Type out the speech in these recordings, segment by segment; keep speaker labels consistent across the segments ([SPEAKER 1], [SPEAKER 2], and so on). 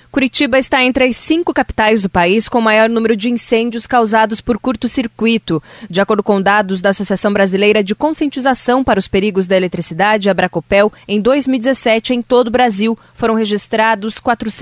[SPEAKER 1] Curitiba está entre as 5 capitais do país com o maior número de incêndios causados por curto-circuito. De acordo com dados da Associação Brasileira de Conscientização para os Perigos da Eletricidade, a Bracopel, em 2017, em todo o Brasil, foram registrados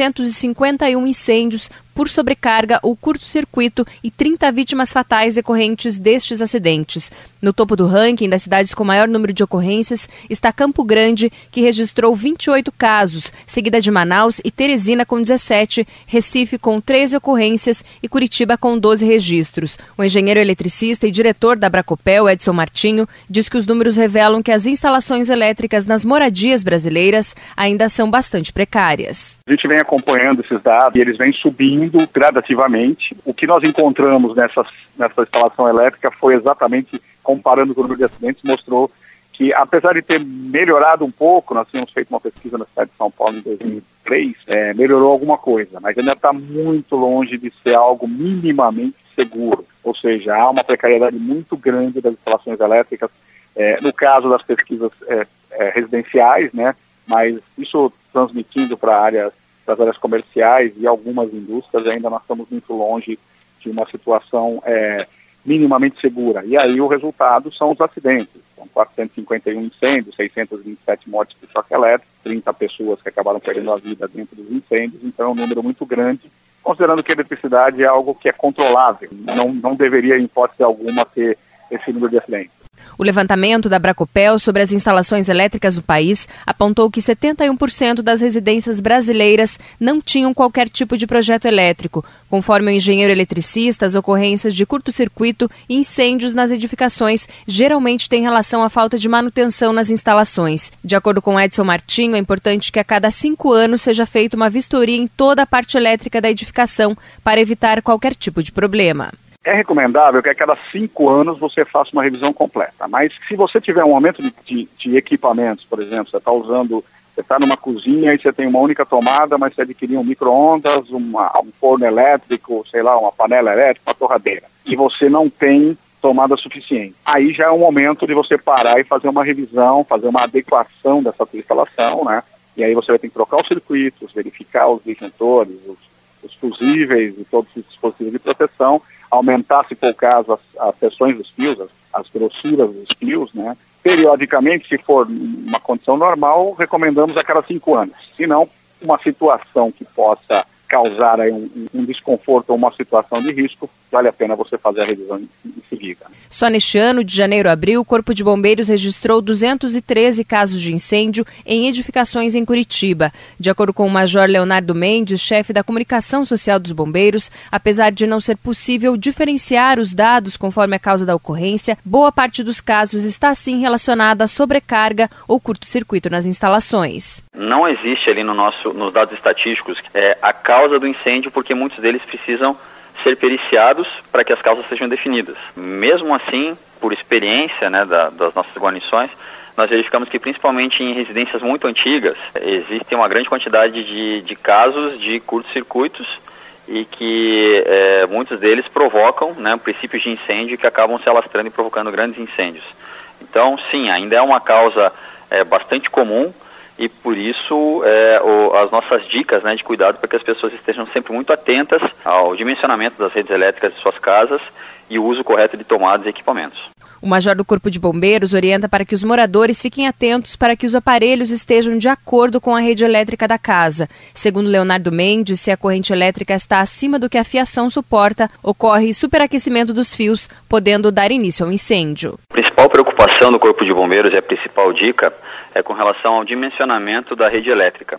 [SPEAKER 1] 451 incêndios por sobrecarga ou curto-circuito e 30 vítimas fatais decorrentes destes acidentes. No topo do ranking das cidades com maior número de ocorrências está Campo Grande, que registrou 28 casos, seguida de Manaus e Teresina com 17, Recife com 13 ocorrências e Curitiba com 12 registros. O engenheiro eletricista e diretor da Bracopel, Edson Martinho, diz que os números revelam que as instalações elétricas nas moradias brasileiras ainda são bastante precárias.
[SPEAKER 2] A gente vem acompanhando esses dados e eles vêm subindo gradativamente. O que nós encontramos nessa instalação elétrica foi exatamente, comparando com o número de acidentes, mostrou que, apesar de ter melhorado um pouco, nós tínhamos feito uma pesquisa na cidade de São Paulo em 2003, melhorou alguma coisa, mas ainda está muito longe de ser algo minimamente seguro. Ou seja, há uma precariedade muito grande das instalações elétricas, no caso das pesquisas residenciais, né, mas isso transmitindo para as áreas comerciais e algumas indústrias, ainda nós estamos muito longe de uma situação minimamente segura. E aí o resultado são os acidentes. São 451 incêndios, 627 mortes por choque elétrico, 30 pessoas que acabaram perdendo a vida dentro dos incêndios, então é um número muito grande, considerando que a eletricidade é algo que é controlável. Não deveria, em hipótese alguma, ter esse número de acidentes.
[SPEAKER 1] O levantamento da Bracopel sobre as instalações elétricas do país apontou que 71% das residências brasileiras não tinham qualquer tipo de projeto elétrico. Conforme o engenheiro eletricista, as ocorrências de curto-circuito e incêndios nas edificações geralmente têm relação à falta de manutenção nas instalações. De acordo com Edson Martinho, é importante que a cada 5 anos seja feita uma vistoria em toda a parte elétrica da edificação para evitar qualquer tipo de problema.
[SPEAKER 2] É recomendável que a cada 5 anos você faça uma revisão completa, mas se você tiver um aumento de equipamentos, por exemplo, você está numa cozinha e você tem uma única tomada, mas você adquiriu um micro-ondas, um forno elétrico, sei lá, uma panela elétrica, uma torradeira, e você não tem tomada suficiente. Aí já é um momento de você parar e fazer uma revisão, fazer uma adequação dessa sua instalação, né? E aí você vai ter que trocar os circuitos, verificar os disjuntores, os fusíveis e todos os dispositivos de proteção, aumentar, se for o caso, as seções dos fios, as grossuras dos fios, né? Periodicamente, se for uma condição normal, recomendamos a cada 5 anos. Se não, uma situação que possa causar aí um desconforto ou uma situação de risco, vale a pena você fazer a revisão em seguida.
[SPEAKER 1] Só neste ano, de janeiro a abril, o Corpo de Bombeiros registrou 213 casos de incêndio em edificações em Curitiba. De acordo com o Major Leonardo Mendes, chefe da comunicação social dos bombeiros, apesar de não ser possível diferenciar os dados conforme a causa da ocorrência, boa parte dos casos está sim relacionada à sobrecarga ou curto-circuito nas instalações.
[SPEAKER 3] Não existe ali nos dados estatísticos a causa do incêndio, porque muitos deles precisam ser periciados para que as causas sejam definidas. Mesmo assim, por experiência, né, das nossas guarnições, nós verificamos que principalmente em residências muito antigas existe uma grande quantidade de casos de curtos-circuitos e que muitos deles provocam, né, princípios de incêndio que acabam se alastrando e provocando grandes incêndios. Então, sim, ainda é uma causa bastante comum. E por isso as nossas dicas, né, de cuidado para que as pessoas estejam sempre muito atentas ao dimensionamento das redes elétricas de suas casas e o uso correto de tomadas e equipamentos.
[SPEAKER 1] O major do Corpo de Bombeiros orienta para que os moradores fiquem atentos para que os aparelhos estejam de acordo com a rede elétrica da casa. Segundo Leonardo Mendes, se a corrente elétrica está acima do que a fiação suporta, ocorre superaquecimento dos fios, podendo dar início ao incêndio.
[SPEAKER 3] A principal preocupação do Corpo de Bombeiros e a principal dica é com relação ao dimensionamento da rede elétrica.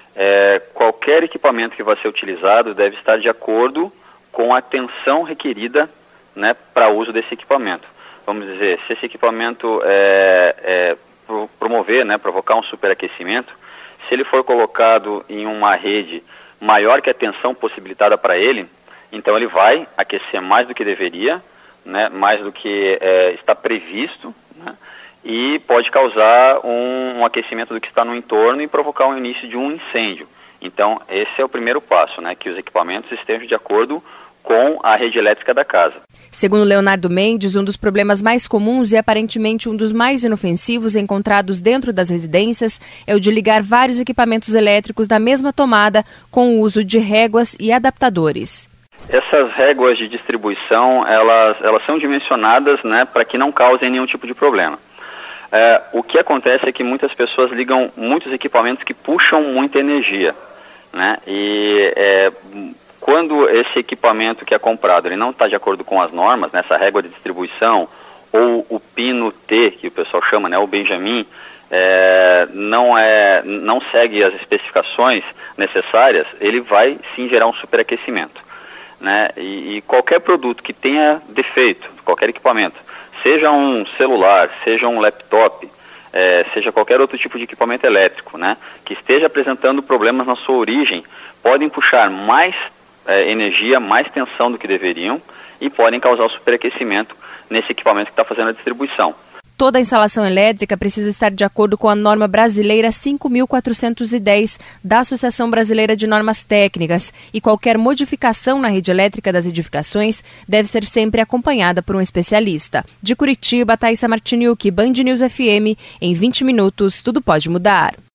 [SPEAKER 3] Qualquer equipamento que vai ser utilizado deve estar de acordo com a tensão requerida, né, para uso desse equipamento. Vamos dizer, se esse equipamento provocar um superaquecimento, se ele for colocado em uma rede maior que a tensão possibilitada para ele, então ele vai aquecer mais do que deveria, né, mais do que está previsto, né, e pode causar um aquecimento do que está no entorno e provocar o início de um incêndio. Então, esse é o primeiro passo, né, que os equipamentos estejam de acordo com a rede elétrica da casa.
[SPEAKER 1] Segundo Leonardo Mendes, um dos problemas mais comuns e aparentemente um dos mais inofensivos encontrados dentro das residências é o de ligar vários equipamentos elétricos da mesma tomada com o uso de réguas e adaptadores.
[SPEAKER 3] Essas réguas de distribuição, elas são dimensionadas, né, para que não causem nenhum tipo de problema. O que acontece é que muitas pessoas ligam muitos equipamentos que puxam muita energia, né, quando esse equipamento que é comprado ele não está de acordo com as normas, nessa régua de distribuição, ou o pino T, que o pessoal chama, né, o Benjamin, não segue as especificações necessárias, ele vai sim gerar um superaquecimento, né? E qualquer produto que tenha defeito, qualquer equipamento, seja um celular, seja um laptop, seja qualquer outro tipo de equipamento elétrico, né, que esteja apresentando problemas na sua origem, podem puxar mais energia, mais tensão do que deveriam e podem causar o superaquecimento nesse equipamento que está fazendo a distribuição.
[SPEAKER 1] Toda a instalação elétrica precisa estar de acordo com a norma brasileira 5.410 da Associação Brasileira de Normas Técnicas e qualquer modificação na rede elétrica das edificações deve ser sempre acompanhada por um especialista. De Curitiba, Thaisa Martiniuk, Band News FM, em 20 minutos, tudo pode mudar.